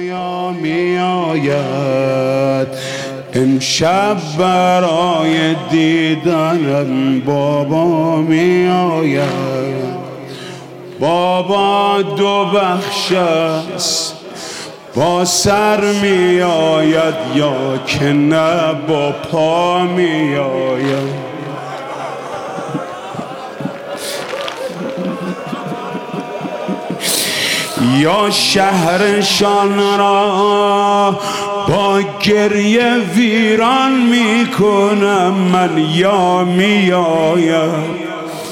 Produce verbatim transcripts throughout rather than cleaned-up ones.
خدایا می آید امشب برای دیدن بابا می آید. بابا دو بخش است، با سر می آید یا که نه با پا می آید. یا شهرشان را با گریه ویران می کنم من یا می آید.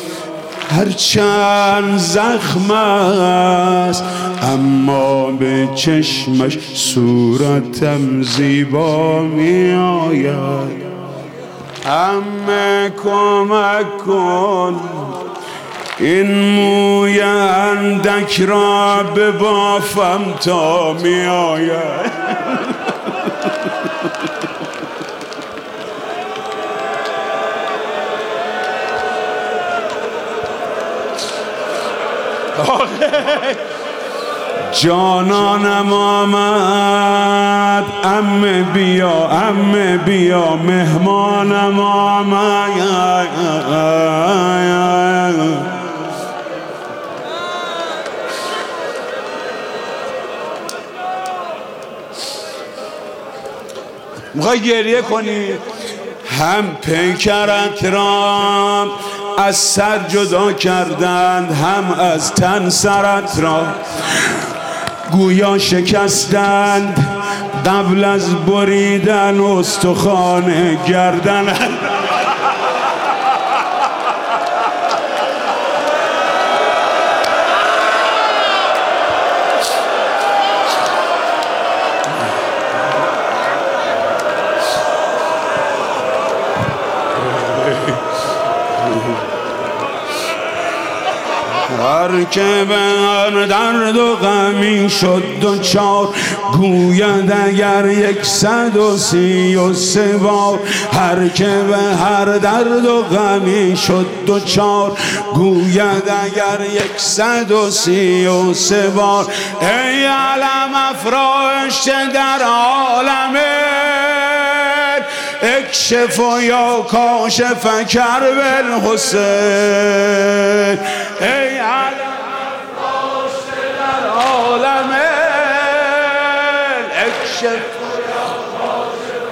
هرچند زخم است اما به چشمش صورتم زیبا می آید. عمه کمک کن این موی اندک را به بافم تا می آید. جانانم آمد عمه بیا عمه بیا مهمانم آمد. میخوای گریه کنی؟ هم پیکرت را از سر جدا کردند هم از تن سرت را گویا شکستند قبل از بریدن استخوان گردن. هر که به هر درد و غمی شد دوچار گوید اگر یکصد و سی و سه بار. هر که به هر درد و غمی شد دوچار گوید اگر یکصد و سی و سه بار. ای علم افراشته در عالمه اکشف و یا کاشف کرب الحسین. ای علم افراشته در عالمه اکشف و یا کاشف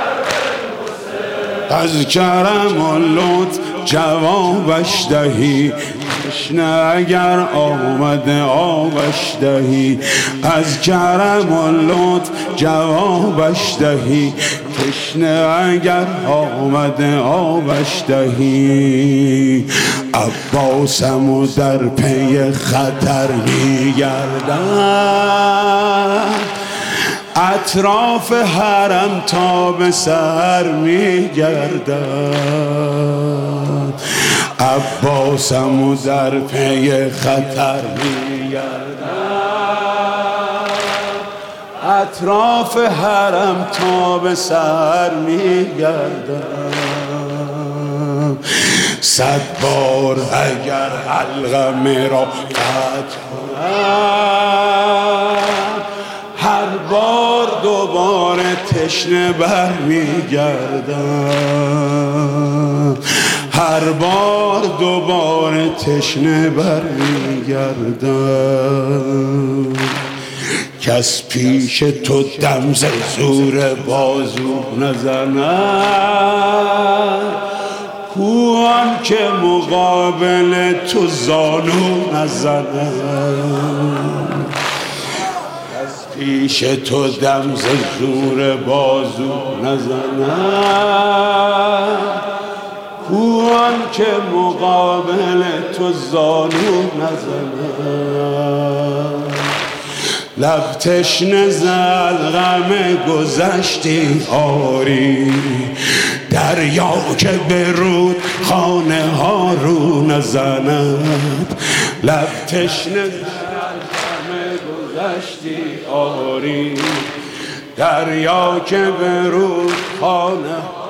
کرب الحسین. از کرم و لطف جوابش دهی تشنه اگر آمده آبش دهی. از کرم و لطف جوابش دهی تشنه اگر آمده آبش دهی. عباسم در پی خطر میگردد اطراف حرم تا به سر میگردد. عباسم در پی خطر میگردد اطراف حرم تا به سر میگردد. صد بار اگر حلقه را قطع کنم هر بار دوباره تشنه بر میگردم. هر بار دوباره تشنه بر میگردم. کس پیش تو دم ز زور بازو نزند کوان که مقابل تو زانو نزند. کس پیش تو دم ز زور بازو نزند کوان که مقابل تو زانو نزند. لب تشنه زد غم گذشتی آری دریا که به رود خانه ها رو نزند. لب تشنه زد غم گذشتی آری دریا که به رود خانه